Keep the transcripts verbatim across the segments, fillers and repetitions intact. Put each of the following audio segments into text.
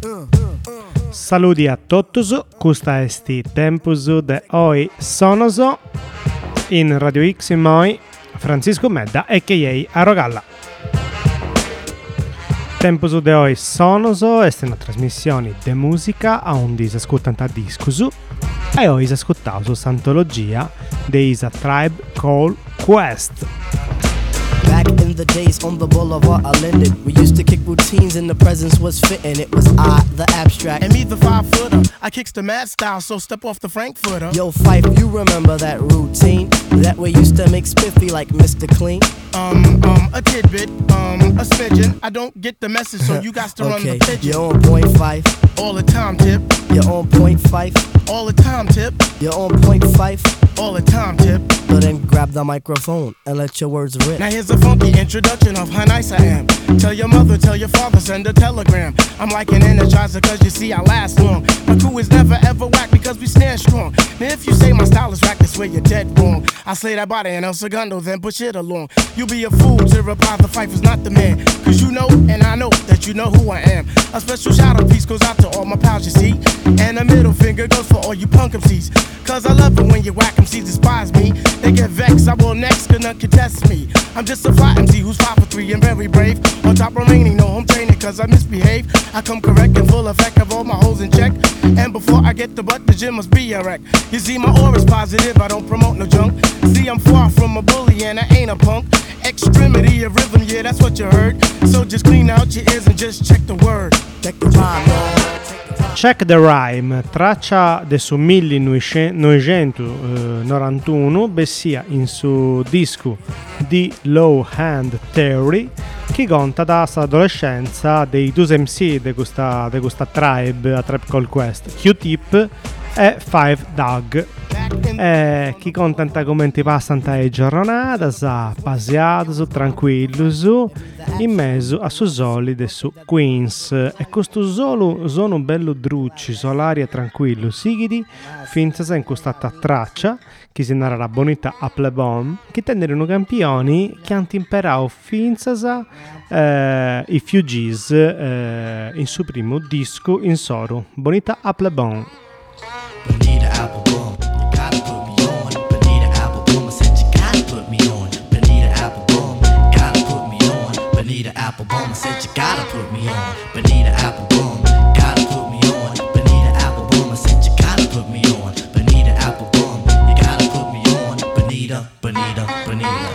Saluti a totus, questa est Tempus de oi Sonoso in Radio X in Moi, Francisco Medda a k a Arrogalla. Tempus de oi Sonoso est una trasmissione de musica a un dis ascoltanta discusu e oi ascoltausu s'antologia de isa Tribe Called Quest. Back in the days on the boulevard I landed, we used to kick routines and the presence was fitting. It was I, the abstract, and me, the five footer. I kicks the mad style, so step off the Frankfurter. Yo, Fife, you remember that routine? That we used to make spiffy like Mister Clean? Um, um, a tidbit, um, a smidgen. I don't get the message, so you got to okay. run the pigeon. You're on point five. All the time, tip. You're on point five. All the time, tip. You're on point five. All the time, tip. So then grab the microphone and let your words rip. Now here's a funky introduction of how nice I am. Tell your mother, tell your father, send a telegram. I'm like an energizer cause you see I last long. My crew is never ever whack because we stand strong. Now if you say my style is whack, that's where you're dead wrong. I slay that body in El Segundo, then push it along. You'll be a fool to reply the fight was not the man. Cause you know and I know that you know who I am. A special shout out piece goes out to all my pals you see. And a middle finger goes for all you punk M Cs. Cause I love it when you whack M Cs despise me. They get vexed, I will next, cause none contest me. I'm just a fly M C who's five for three and very brave. On top remaining, no home training cause I misbehave. I come correct and full effect of all my hoes in check. And before I get the butt, the gym must be a wreck. You see my aura's positive, I don't promote no junk. See I'm far from a bully and I ain't a punk. Extremity of rhythm, yeah that's what you heard. So just clean out your ears and just check the word. Check the rhyme, Check the Rhyme, traccia de su millenovecentonovantuno, bessia in su disco di Low Hand Theory, che conta da sa adolescenza dei due M C de questa, de questa tribe, a Tribe Called Quest, Q-Tip e Five Doug. E chi contenta come ti passano le giornate, paseato, tranquillo, in mezzo a su soli de su Queens. E questo solo sono bello drucci, solari e tranquillo, sigidi, finza in questa traccia, che si narra la bonita Apple Bomb, che tendono campioni che hanno imparato finza eh, i Fugees eh, in suo primo disco in soro, bonita Apple Bomb. Bonita Apple Bomb, you gotta put me on. Bonita Apple Bomb, I said you gotta put me on. Bonita Apple Bomb, gotta put me on. Bonita Apple Bomb, I said you gotta put me on. Bonita Apple Bomb, gotta put me on. Bonita Apple Bomb, I said you gotta put me on. Bonita Apple Bomb, you gotta put me on. Bonita, Bonita, Bonita.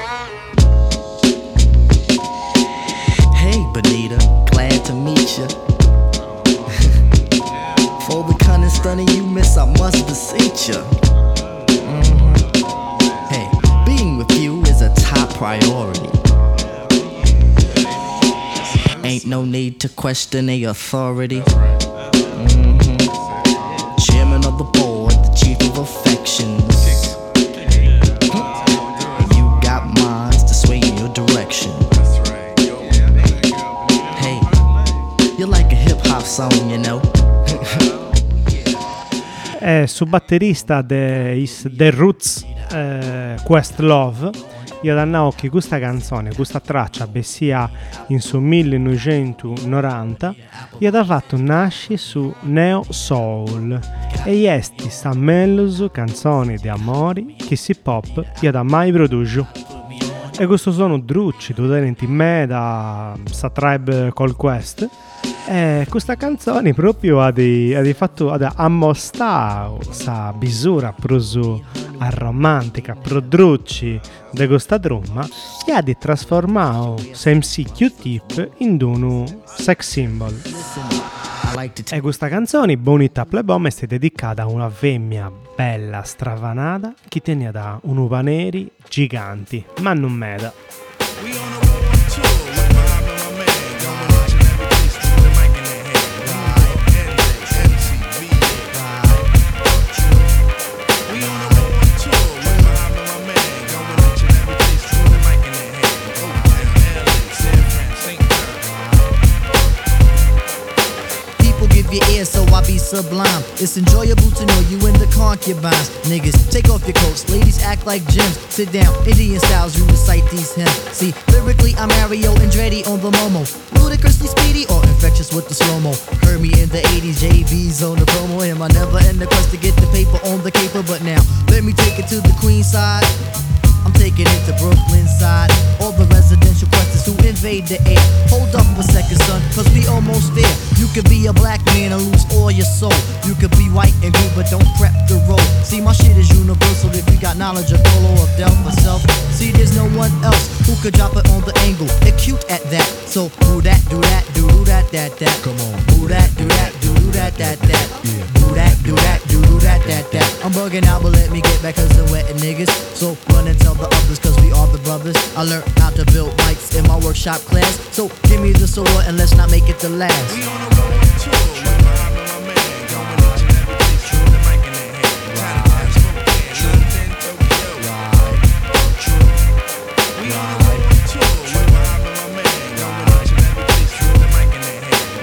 Hey Bonita, glad to meet you. For the kind of stunning you miss, I must beseech you. Mm-hmm. Hey, being with you is a top priority. Ain't no need to question the authority. Mm-hmm. Chairman of the board, the chief of affections. Mm-hmm. You got minds to sway in your direction. Hey, you're like a hip hop song, you know. È su batterista de is The Roots eh, Questlove. Io danno che questa canzone, questa traccia bessia in su millenovecentonovanta, io da fatto nasce su Neo Soul e esti sta melloso canzoni di amori che si pop io da mai producio. E questo sono drucci, tu tenenti me da sa Tribe Called Quest. E questa canzone proprio ha di, ha di fatto ha ammostato sa bisura prosu a romantica produci di questa tromma e ha di trasformato M C Q-Tip in uno sex symbol. E questa canzone Bonita Apple Bomb è dedicata a una femmina bella stravanata che tenia da un'uva neri giganti, ma non meda. your ears so I be sublime. It's enjoyable to know you in the concubines. Niggas, take off your coats, ladies act like gems. Sit down, Indian styles, you recite these hymns. See, lyrically I'm Mario Andretti on the Momo. Ludicrously speedy or infectious with the slow-mo. Heard me in the eighties, J B's on the promo. Am I never in the quest to get the paper on the caper? But now, let me take it to the queen side. I'm taking it to Brooklyn side. All the residential questions who invade the air. Hold up a second, son, cause we almost there. You could be a black man and lose all your soul. You could be white and blue, but don't prep the road. See, my shit is universal if you got knowledge of Dolo or Del for self. See, there's no one else who could drop it on the angle. They're cute at that. So, do that, do that, do that, that, that. Come on. Do that, do that, do that, that, that. Yeah. Do that, do that, do that, that, that. I'm bugging out, but let me get back cause they're wetting niggas. So, run and tell the others cause we are the brothers. I learned how to build mics in my workshop class. So give me the sword and let's not make it the last. We on the road to tour with my man, going each and every place with the mic in their hand. Trying to catch London, Tokyo. We on the road to tour with my man, going each and every place with the mic in their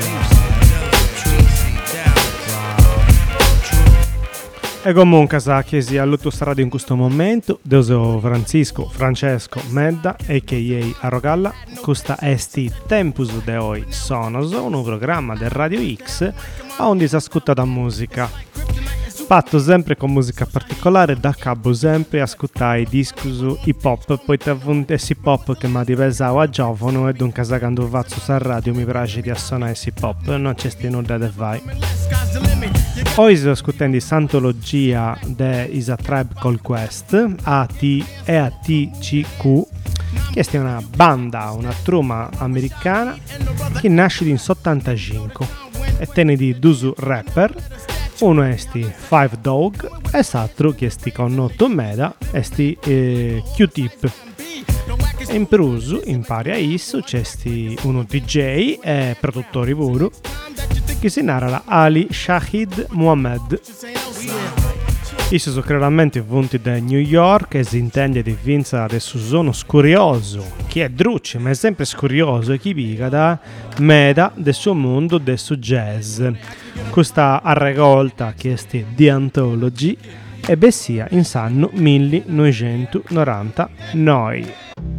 hand. E comunque sa che sia all'autostrada in questo momento Deuso Francisco Francesco Medda a k a Arrogalla. Questa esti Tempus de Oi Sonos, un programma del Radio X a onde si ascolta da musica. Fatto sempre con musica particolare, da cabo sempre ascoltai discos hip hop, poi te avunte hip hop che mi divesavo a giovane e dunque quando vazzo sul radio mi piace di assonare hip hop, non c'è sti nulla da vai. Oggi sto ascoltando Santologia de Is a Tribe Called Quest, A T e A T C Q, che è una banda, una truma americana che nasce in settantacinque e tiene di due rapper. Uno è sti Five Dog e l'altro che sti con otto meda è sti eh, Q-Tip. E in Peruso, in pari a isso, c'è sti uno D J e produttore puro che si narra Ali Shahid Muhammad. Isso sono chiaramente venuti da New York e si intende di vinza adesso sono scurioso, chi è druce ma è sempre scurioso e chi pica da meda del suo mondo del suo jazz. Questa arregolta che è sti The Anthology e bessia in sanno millenovecentonovantanove.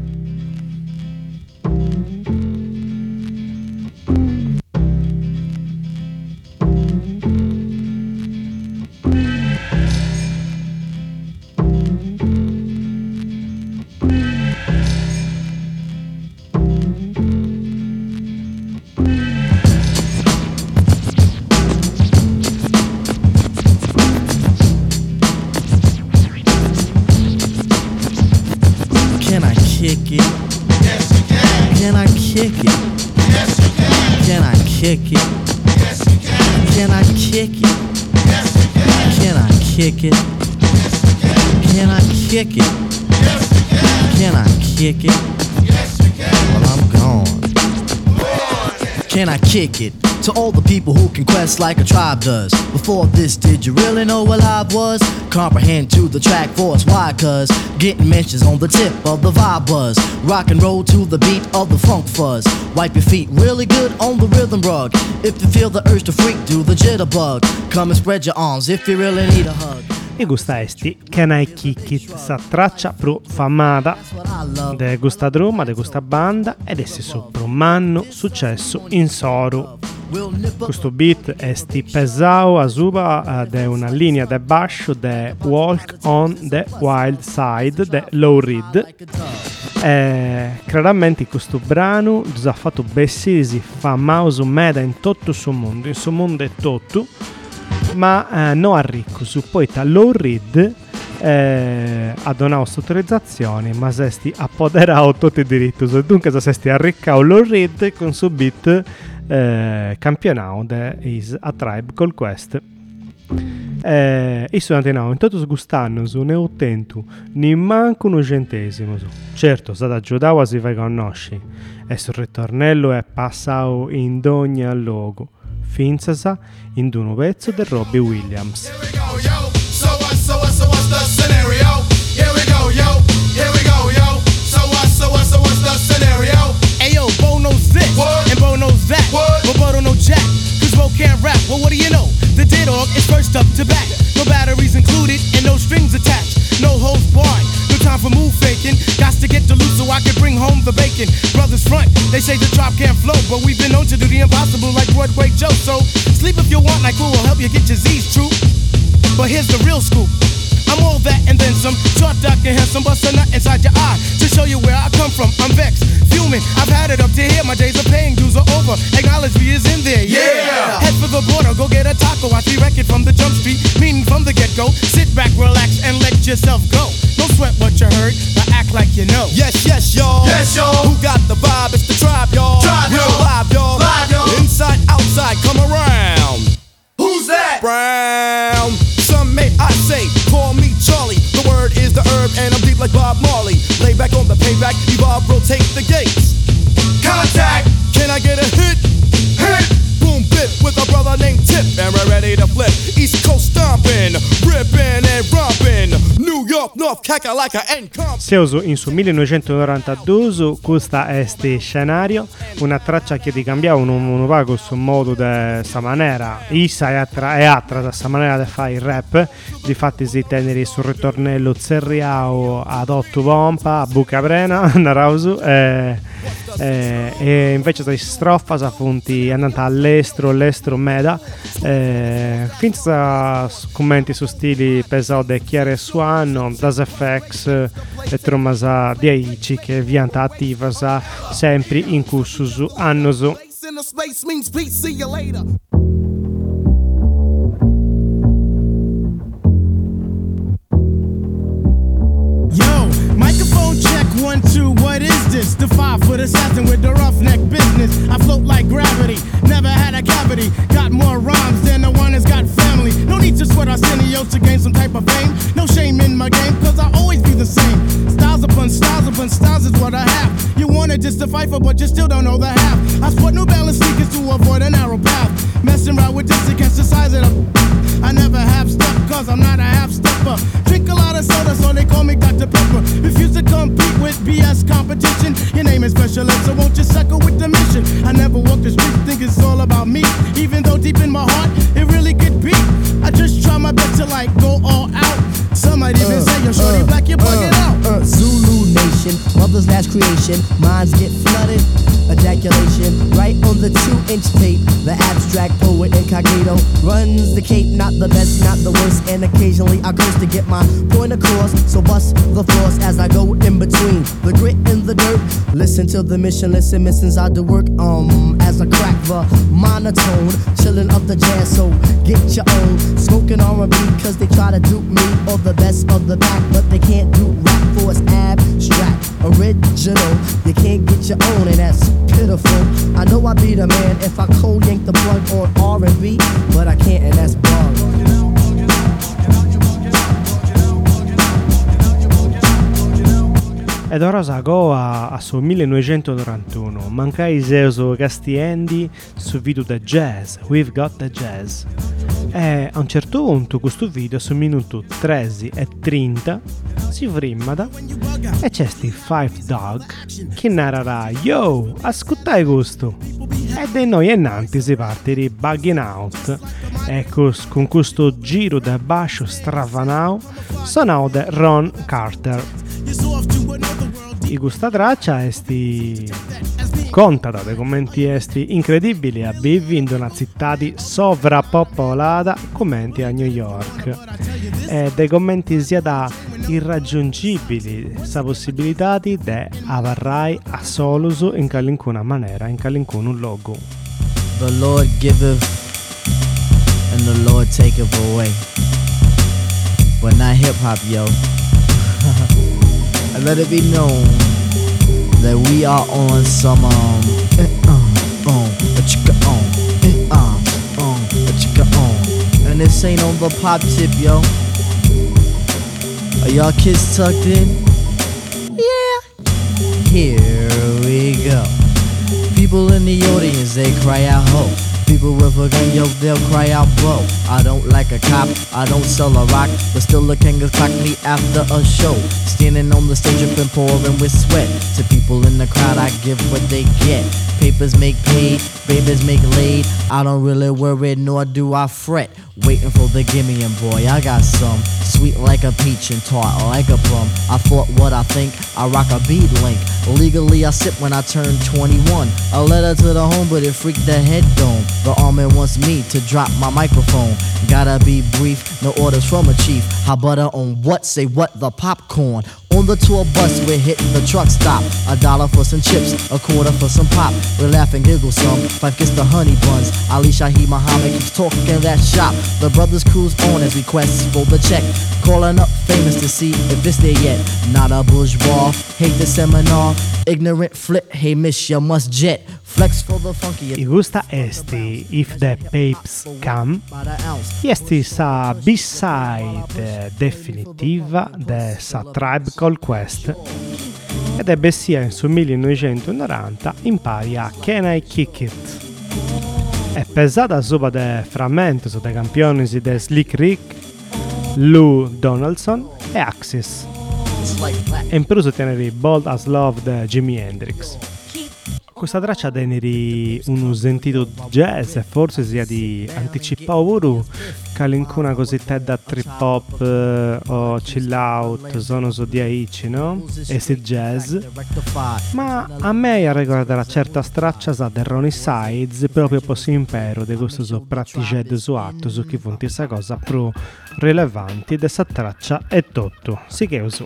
kick it? Yes, you can. Can I kick it? Yes, you can. Can I kick it? Yes, you can. Can I kick it? Yes, you can. Can I kick it? Yes, you can. Can I kick it? Yes, you can. Can I kick it? Yes, you can. Well, I'm gone. Can I kick it? To all the people who can quest like a tribe does. Before this, did you really know what live was? Comprehend to the track force, why? Cause getting mentions on the tip of the vibe buzz. Rock and roll to the beat of the funk fuzz. Wipe your feet really good on the rhythm rug. If you feel the urge to freak, do the jitterbug. Come and spread your arms if you really need a hug. E gusta esti Can I Kick It, sa traccia pro famata de gusta drumma, de gusta banda ed essi su pro manno successo in Soru. Questo beat è sti pesao a suba de una linea de basso de Walk on the Wild Side de Low Reed. E chiaramente questo brano ha fatto bessisi famoso meda in tutto il suo mondo, in suo mondo è tutto, ma eh, non a ricco su poi ta Low Reed eh, ha donato autorizzazione ma se sti appoderato tutti i diritti e dunque se sti arriccao Low Reed con suo beat eh, campionato de Is a Tribe Called Quest. Eh, e sono andato in tutto sgustanno su ne ottentu ni manco un centesimo su. Certo se da giudava si fa conosci e sul ritornello è passato in ogni logo finzasa in un pezzo del Robbie Williams. Afro can't rap, well what do you know? The dead dog is first up to bat. No batteries included and no strings attached. No holds barred, no time for move faking. Got to get to loose so I can bring home the bacon. Brothers front, they say the drop can't flow, but we've been known to do the impossible like Broadway Joe. So sleep if you want, like who will help you get your Z's true. But here's the real scoop. I'm all that and then some. Short, dark, and handsome, bust a nut inside your eye to show you where I come from. I'm vexed, fuming. I've had it up to here. My days of paying dues are over. Acknowledge me is in there. Yeah. yeah. Head for the border, go get a taco. I see record from the jump street, meaning from the get go. Sit back, relax, and let yourself go. Don't sweat what you heard, but act like you know. Yes, yes, y'all. Yes, y'all. Who got the vibe? It's the tribe, y'all. Tribe, Real y'all. live, y'all. Live, y'all. Inside, outside, come around. Who's that? Brown. Some may I say, call me Charlie. The word is the herb, and I'm deep like Bob Marley. Lay back on the payback, evolve, rotate the gates. Contact. Can I get a hit? Hit. Boom, bit with a brother named Tip, and we're ready to flip. East Coast stomping, ripping and romping. New York, North, Kakalaka and Compton. Siamo in su millenovecentonovantadue, questa è sti scenario, una traccia che ti cambiava un, un vago su modo de sta maniera, Issa è attra è attra da sta maniera di fare il rap, difatti si teneri sul ritornello zerriao ad otto pompa, a buca prena, narausu, e, e, e invece da strofa sa funti andata all'estero, all'estero meda, e, finza commenti su stili pesode chiare su anno, das F X e tromasa di aici che vianta attiva sa sempre in cursus annoso. Yo, microphone check one two. What is this? The five foot assassin with the roughneck business. I float like gravity, never had a cavity. Got more rhymes than the one that's got family. No need to sweat Arsenio to gain some type of fame. No shame in my game, cause I always be the same. Styles upon styles upon styles is what I have. You wanna just to fight for, but you still don't know the half. I sport New Balance sneakers to avoid a narrow path. Messing around with this against the size of the I never half step, cause I'm not a half stepper. Drink a lot of soda, so they call me Doctor Pepper. Refuse to compete with B S competition. Your name is Special Ed, so won't you suckle with the mission? I never walk the street, think it's all about me. Even though deep in my heart, it really could be. I just try my best to like go all out. Some might even uh, say, yo, shorty uh, black, you bug uh, it out. Uh, Zulu Nation, mother's last creation. Minds get flooded, ejaculation. Right on the two-inch tape. The abstract poet incognito runs the cape, not the best, not the worst. And occasionally I curse to get my point across. So bust the floors as I go in between the grit and the dirt. Listen to the mission, listen, missions I do work. Um, as I crack the monotone, chilling up the jazz, so get your own. Smoking R and B cause they try to dupe me or the best of the pack, but they can't do rap for it's abstract, original. You can't get your own, and that's pitiful. I know I be the man if I cold yank the plug on R and B, but I can't, and that's wrong. Ed ora sago a, a su millenovecentonovantuno, manca i seuso castiendi su video da jazz, We've Got the Jazz. E a un certo punto questo video su minuto tredici e trenta si frimmata e c'è sti Five Dog che narrerà yo, ascoltai questo e da noi innanti si parte di Bugging Out e cos, con questo giro da basso stravanao sonao da Ron Carter. E questa traccia è sti contata dei commenti esti incredibili a vivi in una città di sovrappopolata commenti a New York e dei commenti sia da irraggiungibili sa possibilità di de avarrai a soluso in qualunque maniera in qualunque un logo. The Lord giveth and the Lord taketh away, but not hip hop, yo. And let it be known that we are on some um eh, uh, um a chicka um eh, uh, um a chicka um, and this ain't on the pop tip, yo. Are y'all kids tucked in? Yeah. Here we go. People in the audience, they cry out ho. People with a gun, yo, they'll cry out bro. I don't like a cop, I don't sell a rock, but still the king clock me after a show. Standing on the stage, I've been pouring with sweat. To people in the crowd, I give what they get. papers make paid, babies make laid. I don't really worry, nor do I fret. Waiting for the gimme and boy, I got some. Sweet like a peach and tart like a plum. I thought what I think, I rock a bead link. Legally I sip when I turn twenty-one. A letter to the home, but it freaked the head dome. The army wants me to drop my microphone. Gotta be brief, no orders from a chief. How butter on what? Say what? The popcorn. On the tour bus, we're hitting the truck stop. A dollar for some chips, a quarter for some pop. We laugh and giggle some. Five gets the honey buns. Ali Shahi Muhammad keeps talking that shop. The brothers cruise on as we quest for the check. Calling up famous to see if it's there yet. Not a bourgeois, hate the seminar. Ignorant flip, hey miss, you must jet. Flex for the funky. I gusta esti If the Papes Come. Esti sa B-side definitiva de sa Tribe Called Quest. Ed ebbe sia in su millenovecentonoranta impari a Can I Kick It. È pesata sopra de frammenti de campioni de Slick Rick, Lou Donaldson e Axis. E in più su tenere Bold as Love de Jimi Hendrix. Questa traccia teneri uno sentito jazz e forse sia di anticipare pure qualcuna cosetta da trip hop eh, o chill out sono su di aici, no? E si jazz, ma a me ricorda una certa straccia sa del Ronnie Sides proprio per si impero di questo so praticetto su atto su chi fonti questa cosa più rilevanti di questa traccia è tutto, sì che uso.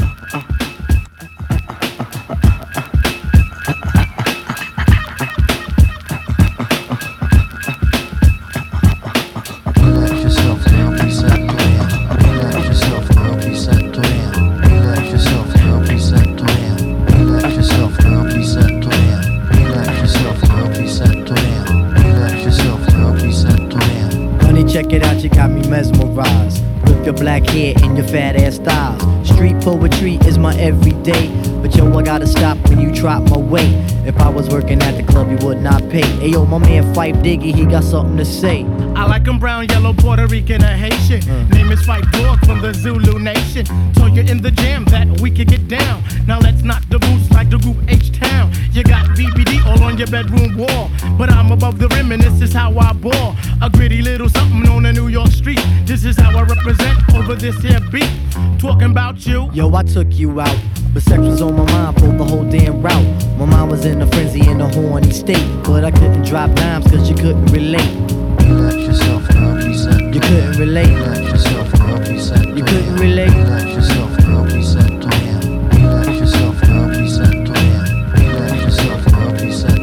Check it out, you got me mesmerized. With your black hair and your fat ass styles. Street poetry is my everyday. But yo, I gotta stop when you drop my weight. If I was working at the club, you would not pay. Ayo, my man Fife Diggy, he got something to say. I like 'em brown, yellow, Puerto Rican, and Haitian. Uh. Name is Fife Dog from the Zulu Nation. Told you in the jam that we could get down. Now let's knock the boots like the group H-Town. You got B B D all on your bedroom wall. But I'm above the rim and this is how I ball. A gritty little something on the New York street. This is how I represent over this here beat. Talking about you. Yo, I took you out. But sex was on my mind for the whole damn route. My mind was in a frenzy in a horny state. But I couldn't drop dimes cause you couldn't relate. Relax yourself, girl, please set You couldn't relate. Relax yourself, girl, please set You couldn't relate. Relax yourself, girl, please set Relax yourself, girl, please set Relax yourself, girl, please set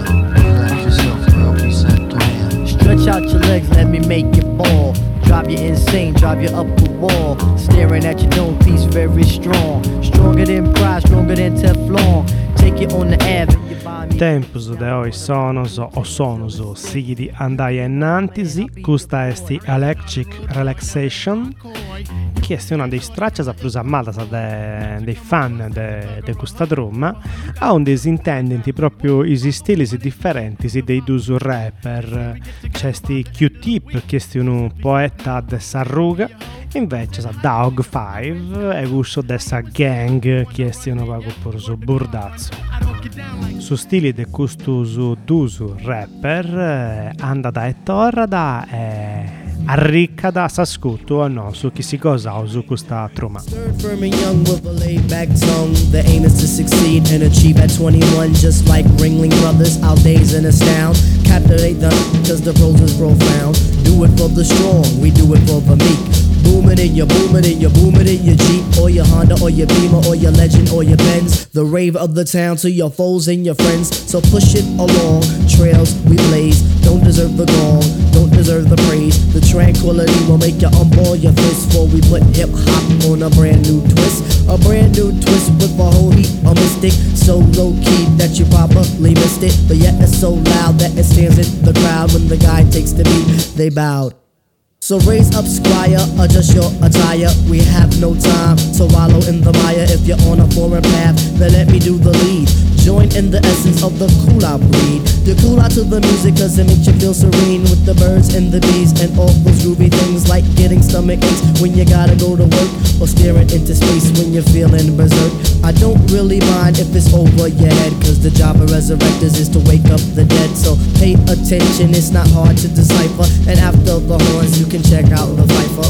Relax yourself, girl, please set Stretch out your legs, let me make you fall. Drive you insane, drive you up the wall. Staring at your dome piece very strong. Stronger than pride, stronger than Teflon. Take it on the Ave and you buy me. Tempus de oi sonos o sonos sidi andai ennantisi, custa esti Electric Relaxation, che è una dei straccias più amata de, dei fan de, de questa drum, ha un disintendenti proprio i stili differenti dei due rapper. C'è sti Q-Tip che è un poeta de Sarruga, invece sa Dog five e gusto dessa gang che è un vago por su burdazzo. Su stili de questo dusu rapper eh, anda da e torra da e arricca da s'ascolto o no su chi si cosa su questa truma. Third firm and young with a laid back tongue. The aim is to succeed and achieve at twenty-one. Just like Ringling Brothers, our days in astound. Captivate them cause the prose is profound. Do it for the strong, we do it for the meek. Boom it in your boom it in your boom it in your Jeep or your Honda or your Beamer or your Legend or your Benz. The rave of the town to your foes and your friends. So push it along, trails we blaze. Don't deserve the gong, don't deserve the praise. The tranquility will make you unball your fist before we put hip hop on a brand new twist. A brand new twist with a whole heap of mystic. So low key that you probably missed it, but yet it's so loud that it stands in the crowd. When the guy takes the beat, they bowed. So raise up, squire, adjust your attire. We have no time to wallow in the mire. If you're on a foreign path, then let me do the lead. join in the essence of the cool-out breed. The cool-out to the music cause it makes you feel serene with the birds and the bees and all those groovy things like getting stomach aches when you gotta go to work or staring into space when you're feeling berserk. I don't really mind if it's over your head cause the job of resurrectors is to wake up the dead. So pay attention, it's not hard to decipher, and after the horns you can check out the Viper.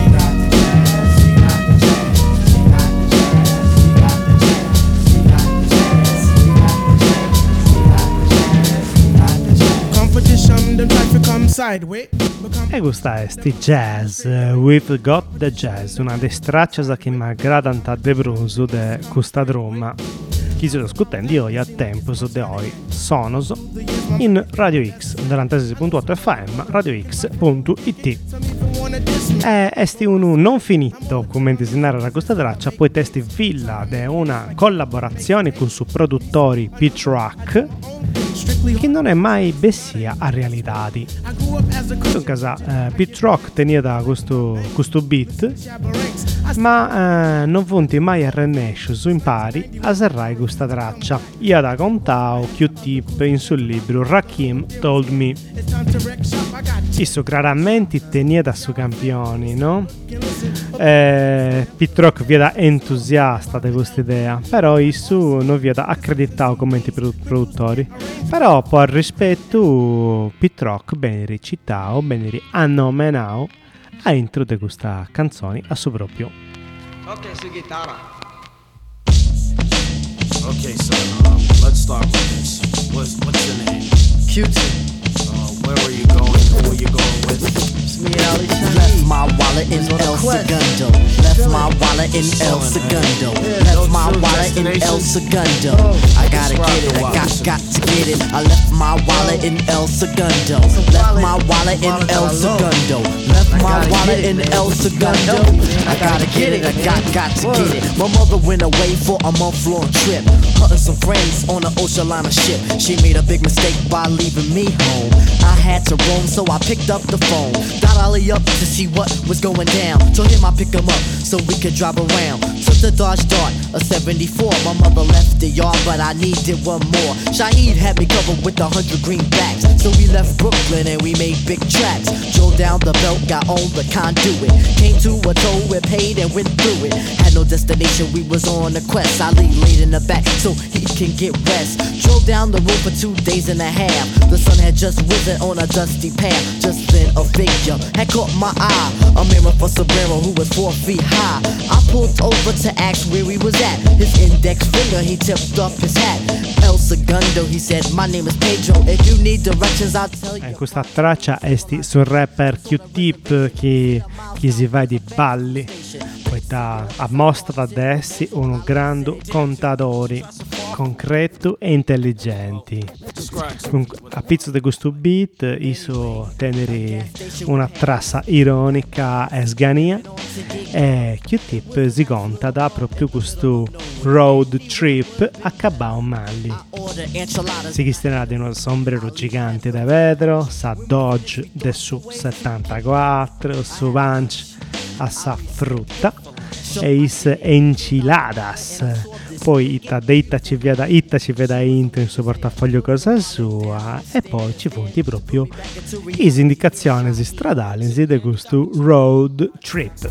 E questa è sti jazz, uh, We've Got the Jazz, una des traccias che mi aggrada de bruso de questa drum. Chi si sta ascoltando io a tempo su de oi sonos in Radio X novantasei punto otto F M, radio x punto it. E esti un non finito come disegnare da questa traccia, poi testi villa de una collaborazione con su produttori Pete Rock che non è mai bessia a realtà. In casa eh, Pete Rock tenia da questo, questo beat, ma eh, non funti mai a rennescio su impari a serrai questa traccia. Io da contao Q-Tip in sul libro Rakim Told Me. Isso chiaramente tenia da su campioni, no? Eh, Pete Rock vi da entusiasta di questa idea, però isso non vi da accreditato come produttori. Però per rispetto Pete Rock ben recitato, ben annomenato a intro di questa canzone a suo proprio. Ok, su chitarra. Okay, so um, let's start with this. What's, what's your name? Q-Tip. Uh, where were you going? Who were you going with? Left my wallet in El Segundo. Left my wallet in El Segundo. Left my wallet in El Segundo. I gotta get it, I got, got to get it. I left my wallet in El Segundo. Left my wallet in El Segundo. Left my wallet in El Segundo. I gotta get it, I got, got to get it. My mother went away for a month-long trip, hunting some friends on an ocean liner ship. She made a big mistake by leaving me home. I had to roam, so I picked up the phone. Got Ollie up to see what was going down. Told him I pick him up so we could drive around. Took the Dodge Dart, a seventy-four. My mother left the yard, but I needed one more. Shaheed had me covered with a hundred greenbacks. So we left Brooklyn and we made big tracks. Drove down the belt, got on the conduit. Came to a toll, we paid and went through it. Had no destination, we was on a quest. I laid in the back so he can get rest. Drove down the road for two days and a half. The sun had just risen on a dusty path. Just then a figure had caught my eye, a mirror for Sombrero who was four feet high. I pulled over to ask where he was at. His index finger, he tipped up his hat. El Segundo, he said, my name is Pedro. If you need directions, I'll tell you. Eh, questa traccia è sti, sul rapper Q-Tip che, che si va di balli. Poi da, a mostra di essi un grande contadori, concreto e intelligenti. Con, a pizzo di questo beat, iso tenere una trassa ironica e sgania. E Q-Tip si conta da proprio questo road trip a Cabao Malli. Si chisterà di uno sombrero gigante da vetro, sa Dodge del su settantaquattro, su punch a sa frutta e is enchiladas. Poi itta deitta ci veda itta ci veda intro in suo portafoglio cosa sua e poi ci punti proprio is indicazioni stradali di questo road trip.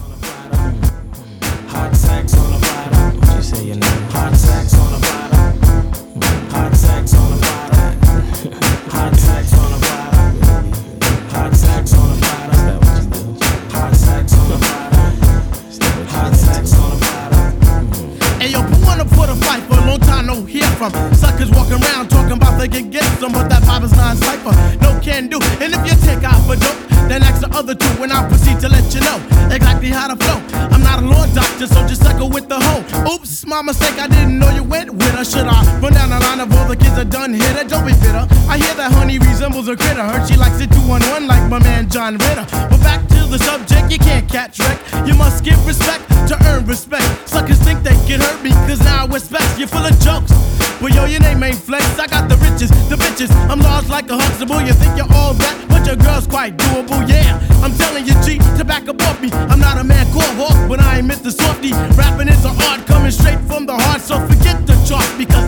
Hot sex on a bottom. What you say your name? Hot sex on a bottom. Hot sex on a bottom. Hot sex on a bottom. Hot sex on a bottom. Hot sex on a bottom. Hot sex on a bottom. Hey yo, who wanna put a fight for a long time no hear from? Suckers walking around talking about they can get some, but that vibe is non-cypher. No can do. And if you take out for dope, then ask the other two and I'll proceed to let you know exactly how to flow. I'm not a law doctor, so just suckle with the hoe. Oops, my mistake, I didn't know you went with her. Should I run down the line of all the kids that done hit her? Don't be bitter. I hear that honey resembles a critter. Heard she likes it two on one like my man John Ritter. But back to the subject, you can't catch wreck. You must give respect to earn respect. Suckers think they can hurt me, cause now I respect. You're full of jokes. Well, yo, your name ain't Flex. I got the riches, the bitches. I'm large like a Huxtable. You think you're all that, but your girl's quite doable. Yeah, I'm telling you, G, to back above me. I'm not a man called Hawk, but I ain't Mister Softy. Rapping is an art coming straight from the heart, so forget the chart because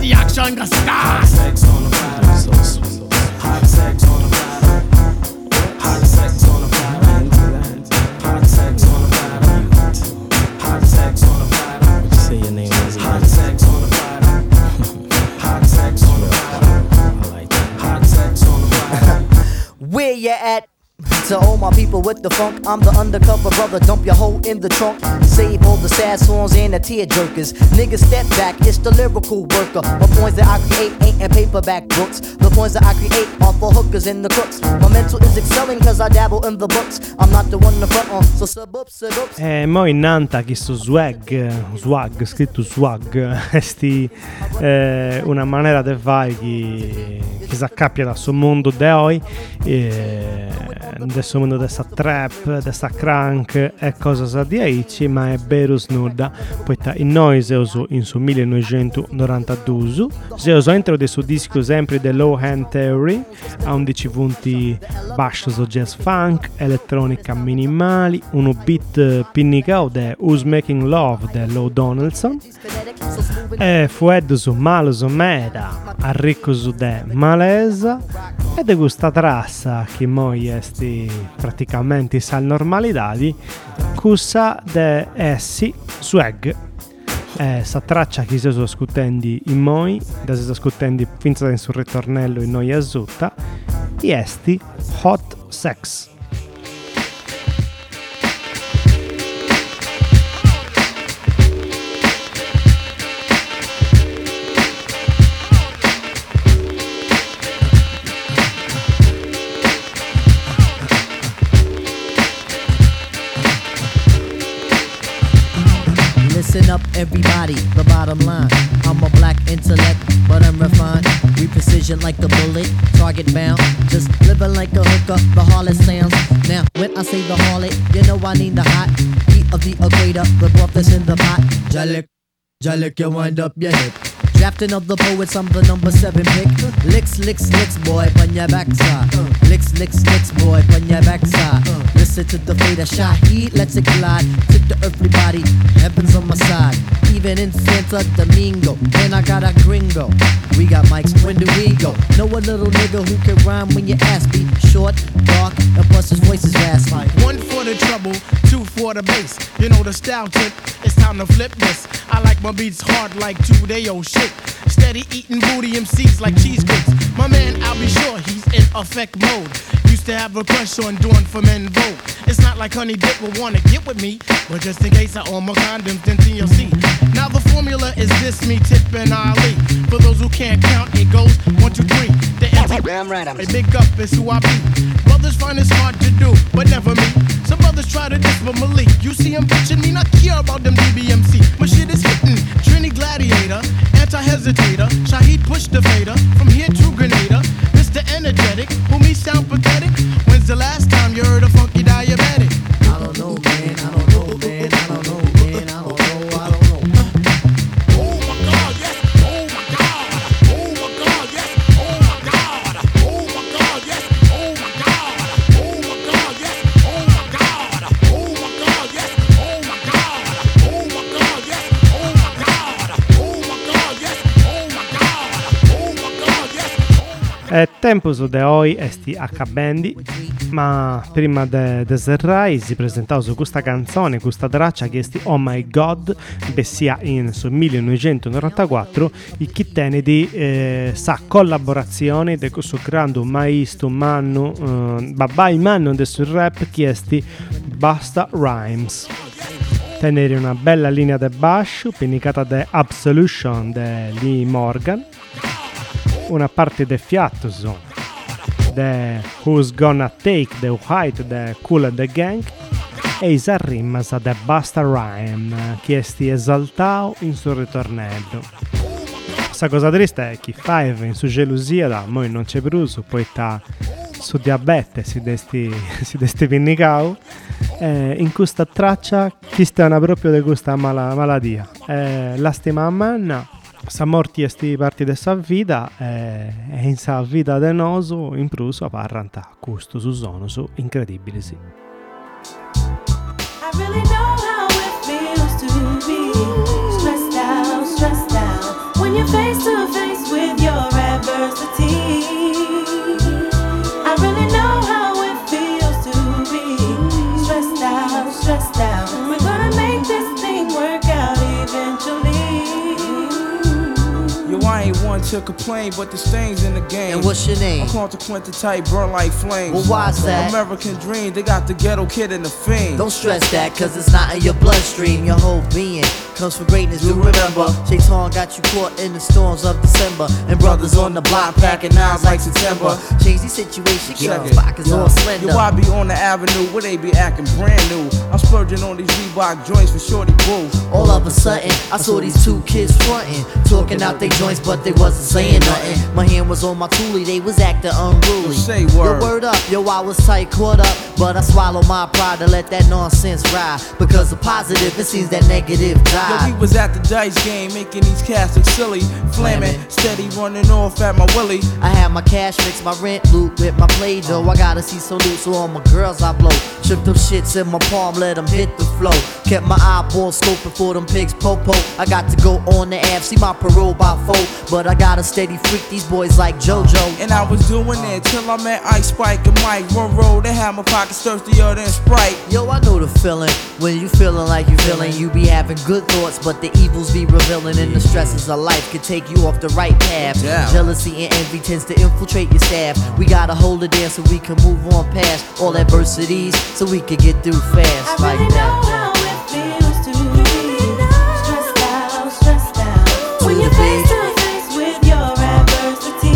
the action got start. Hot sex on the platter, so sweet. Hot sex on the platter. Hot sex on the platter. Hot sex on the platter. Hot sex on the platter. What you say your name is? Hot sex on the platter. Hot sex on the platter. I like that. Hot sex on the platter. Where you at? To all my people with the funk, I'm the undercover brother, dump your hoe in the trunk. Save all the sad songs and the tear jerkers. Niggas step back, it's the lyrical worker. The points that I create ain't in paperback books. The points that I create are for hookers and the crooks. My mental is excelling cause I dabble in the books. I'm not the one in the front on, so sub up, sub up. E mo in Nanta questo swag, swag, scritto swag, esti eh, una maniera de fare che, che si accappia da questo mondo de oggi, eh, adesso mondo de sta trap, de sta crank e cosa sa di aici, ma è vero snuda, poiché in noi se uso in su millenovecentonovantadue, se uso entro del suo disco sempre The Low Hand Theory, a undici punti basso su jazz funk, elettronica minimali, uno beat pinnicao de Who's Making Love de Low Donaldson, e fued su malo su meda, arricco su de malesa, e de questa trassa che moi esti praticamente sal normalidadi, cussa de essi swag. Eh, sa traccia che si sto ascoltando in moi, da si sto ascoltando finza in sul ritornello in noi asutta, e esti Hot Sex. Listen up, everybody, the bottom line. I'm a black intellect, but I'm refined. Reprecision like the bullet, target bound. Just living like a hooker, the harlot sounds. Now, when I say the harlot, you know I need the hot heat of the equator, the broth that's in the pot. Jalik, Jalik, you wind up your hip. Drafting of the poets, I'm the number seven pick. Licks, licks, licks, boy, on your backside. Licks, licks, licks, boy, on your backside. Listen to the fate of Shaheed, let's it glide. Tip the earthly body, heaven's on my side. Even in Santa Domingo, and I got a gringo. We got mics, when do we go? Know a little nigga who can rhyme when your ass be short, dark, and plus his voice is raspy. One for the trouble, two for the bass. You know the style tip, it's time to flip this. I like my beats hard like two-day old shit. Steady eating booty M Cs like cheese grits. My man, I'll be sure he's in effect mode. Used to have a crush on Dawn for Men Vogue. It's not like Honey Dip will wanna get with me, but just in case I own my condoms, then T L C. Now the formula is this, me, Tip, and Ali. For those who can't count, it goes one, two, three. The empty Damn right, I'm a big up is who I be. Brothers find it's hard to do, but never me. Some brothers try to diss, but Malik, you see him bitching me, not care about them D B M C. My shit is hitting, Trini Gladiator, anti-hesitator, Shaheed push the fader, from here to Grenada, Mister Energetic, who me sound pathetic. When's the last time you heard a funky diabetic? I don't know, man, I don't know, man, I don't know, man, I don't know, I don't know. Oh my God, yes, oh my God, oh my God, yes, oh my God, oh my God, yes, oh my God, oh my God, yes, oh my God, oh my God, yes, oh my God, oh my God, yes, oh my God, oh my God, yes, oh my God, oh my God, yes. È tempo su de oi esti accabendi, ma prima de, de serrai si presentava su questa canzone, questa traccia che esti Oh My God, bessia in su millenovecentonovantaquattro, il Kid Kennedy eh, sa collaborazione de questo grande maestro manno, eh, babai manno del sul rap chiesti Busta Rhymes. Tenere una bella linea de basso, pinicata de Absolution de Lee Morgan, una parte de fiato so, de Who's Gonna Take the White de Kool and the Gang, e isa rimasa de Busta Rhymes chiesti esaltao in suo ritornello. Questa cosa triste è che Five in su gelosia da moi non c'è bruso, poi sta su diabete si desti si desti pinnicao, eh, in questa traccia chi sta proprio di questa mala, maladia, eh, la stima a manna sa morti esti parti de sa vita, eh, e in sa vita de noso in pruso a parranta custo su sono su incredibile sì. I really know how it feels to be stressed out, stressed out when you're face to face. to complain, but the stains in the game. And what's your name? I'm consequential type, burn like flames. Well, why's that? American dream, they got the ghetto kid and the fiend. Don't stress that, cause it's not in your bloodstream. Your whole being comes from greatness, do remember. Shaitan got you caught in the storms of December, and brothers on the block packing nines like September. Change the situation, keep Check the it. pockets all slender. Yo, I be on the avenue where they be acting brand new. I'm splurging on these Reebok joints for shorty boo. All of a sudden, I saw these two kids frontin', talking out their joints, but they wasn't saying nothing. My hand was on my toolie, they was acting unruly. Say word. Yo, word up, yo, I was tight, caught up, but I swallowed my pride to let that nonsense ride. Because the positive, it seems that negative died. Yo, we was at the dice game, making these cats look silly. Flamin', steady running off at my willy. I had my cash fix, my rent loot with my play dough. I gotta see so loose, so all my girls I blow. Shook them shits in my palm, let them hit the flow. Kept my eyeball scoping for them pigs, po-po. I got to go on the app, see my parole by four. But I got a steady freak, these boys like JoJo. And I was doing it till I met Ice Spike and Mike. One road, they had my pockets thirstier than Sprite. Yo, I know the feeling, when you feeling like you feeling. You be having good thoughts, but the evils be revealing. And the stresses of life could take you off the right path. Yeah. Jealousy and envy tends to infiltrate your staff. We gotta hold it down so we can move on past all adversities, so we can get through fast like that. When you're face to face with your adversity,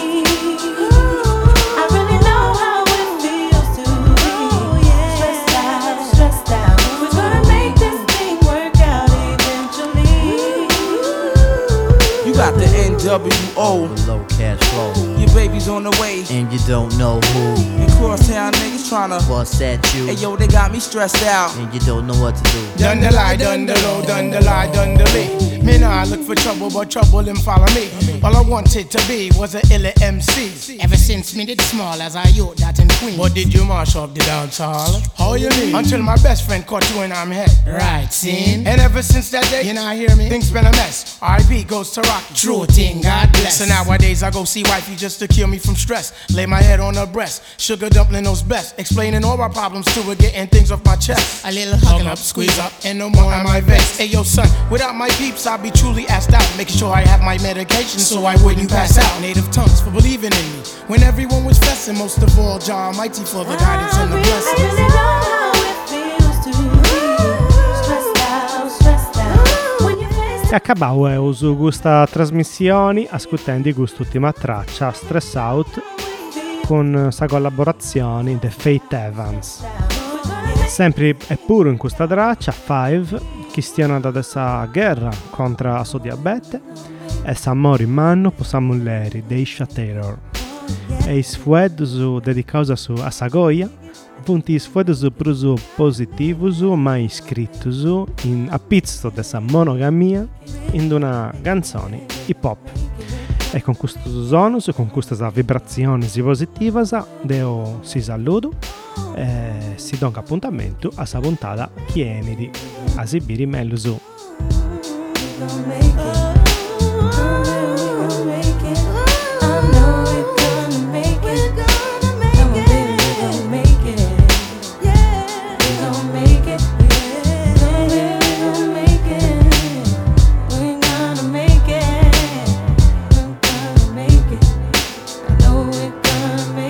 I really know how it feels to be stressed out, stressed out. We're gonna make this thing work out eventually. You got the N W O, The low cash flow, your baby's on the way. and you don't know who. And crosstown niggas tryna Bust at you, Hey yo, they got me stressed out. and you don't know what to do. Done the lie, done the low, done the lie, done the lee. Me nah look for trouble, but trouble him follow me. All I wanted to be was a illa M C. Ever since me did small as I youth that in Queen. But did you mash up the dance hall? How you mean? Until my best friend caught you in I'm head. Right, seen? And ever since that day, you not hear me? Things been a mess. R I P goes to Rocky. True thing, God bless. So nowadays I go see wifey just to cure me from stress. Lay my head on her breast, sugar dumpling those best. Explaining all my problems to her, getting things off my chest. A little hugging up, squeeze up, and no more am I vexed. Hey yo son, without my peeps I'll be truly asked out. Making sure I have my medication so I wouldn't pass out. Native tongues for believing in me when everyone was festing. Most of all, Jah Almighty for the guidance and the blessings. I really know how it feels to be stressed out, stressed out. When you're face E acabou é uso questa trasmissioni ascoltando quest'ultima traccia Stress Out con questa collaborazione di Faith Evans. Sempre è puro in questa traccia Five questiona da questa guerra contro la sua diabete e s'amore in mano possiamo mulleri di Isha Taylor e i sfued su dedicato su a Sagoia punti sfued su pruso positivo su mai scritto su in a pizzo dessa monogamia in una canzone hip hop e con questo suono con questa vibrazione positiva deo si saluto e si donca appuntamento a sa puntata Chienidi a esibire meglio su gonna make it.